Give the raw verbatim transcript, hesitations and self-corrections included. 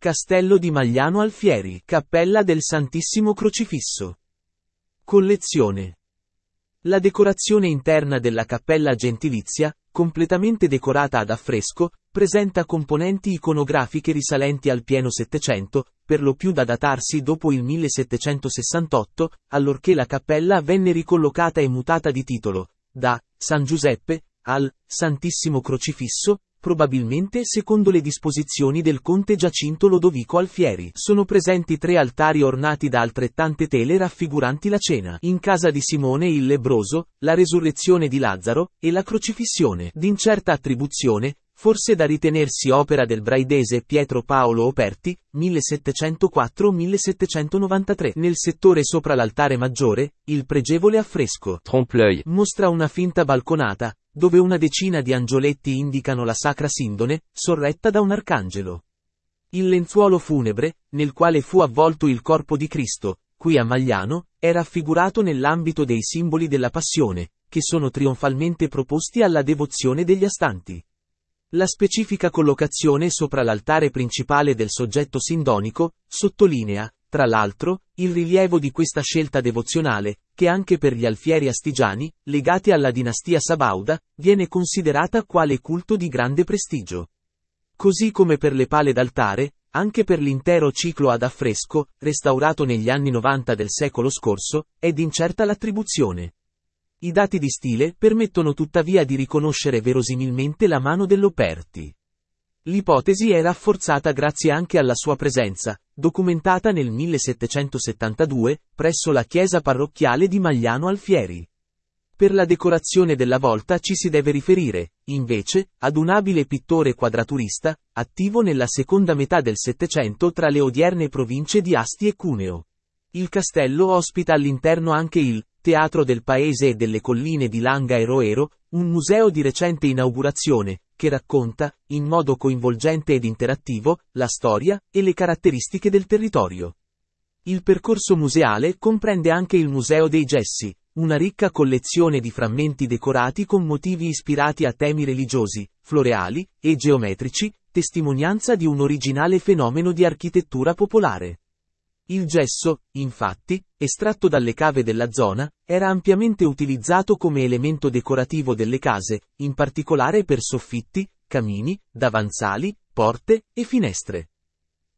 Castello di Magliano Alfieri, Cappella del Santissimo Crocifisso. Collezione. La decorazione interna della cappella gentilizia, completamente decorata ad affresco, presenta componenti iconografiche risalenti al pieno Settecento, per lo più da datarsi dopo il millesettecentosessantotto, allorché la cappella venne ricollocata e mutata di titolo, da San Giuseppe al Santissimo Crocifisso, probabilmente secondo le disposizioni del conte Giacinto Lodovico Alfieri. Sono presenti tre altari ornati da altrettante tele raffiguranti la cena in casa di Simone il Lebbroso, la resurrezione di Lazzaro, e la crocifissione, d'incerta attribuzione, forse da ritenersi opera del braidese Pietro Paolo Operti, millesettecentoquattro millesettecentonovantatré. Nel settore sopra l'altare maggiore, il pregevole affresco Trompe-l'œil mostra una finta balconata, dove una decina di angioletti indicano la Sacra Sindone, sorretta da un arcangelo. Il lenzuolo funebre, nel quale fu avvolto il corpo di Cristo, qui a Magliano, è raffigurato nell'ambito dei simboli della Passione, che sono trionfalmente proposti alla devozione degli astanti. La specifica collocazione sopra l'altare principale del soggetto sindonico, sottolinea, tra l'altro, il rilievo di questa scelta devozionale, che anche per gli alfieri astigiani, legati alla dinastia Sabauda, viene considerata quale culto di grande prestigio. Così come per le pale d'altare, anche per l'intero ciclo ad affresco, restaurato negli anni novanta del secolo scorso, è incerta l'attribuzione. I dati di stile permettono tuttavia di riconoscere verosimilmente la mano dell'Operti. L'ipotesi è rafforzata grazie anche alla sua presenza, documentata nel millesettecentosettantadue, presso la chiesa parrocchiale di Magliano Alfieri. Per la decorazione della volta ci si deve riferire, invece, ad un abile pittore quadraturista, attivo nella seconda metà del Settecento tra le odierne province di Asti e Cuneo. Il castello ospita all'interno anche il Teatro del Paese e delle Colline di Langa e Roero, un museo di recente inaugurazione, che racconta, in modo coinvolgente ed interattivo, la storia e le caratteristiche del territorio. Il percorso museale comprende anche il Museo dei Gessi, una ricca collezione di frammenti decorati con motivi ispirati a temi religiosi, floreali e geometrici, testimonianza di un originale fenomeno di architettura popolare. Il gesso, infatti, estratto dalle cave della zona, era ampiamente utilizzato come elemento decorativo delle case, in particolare per soffitti, camini, davanzali, porte e finestre.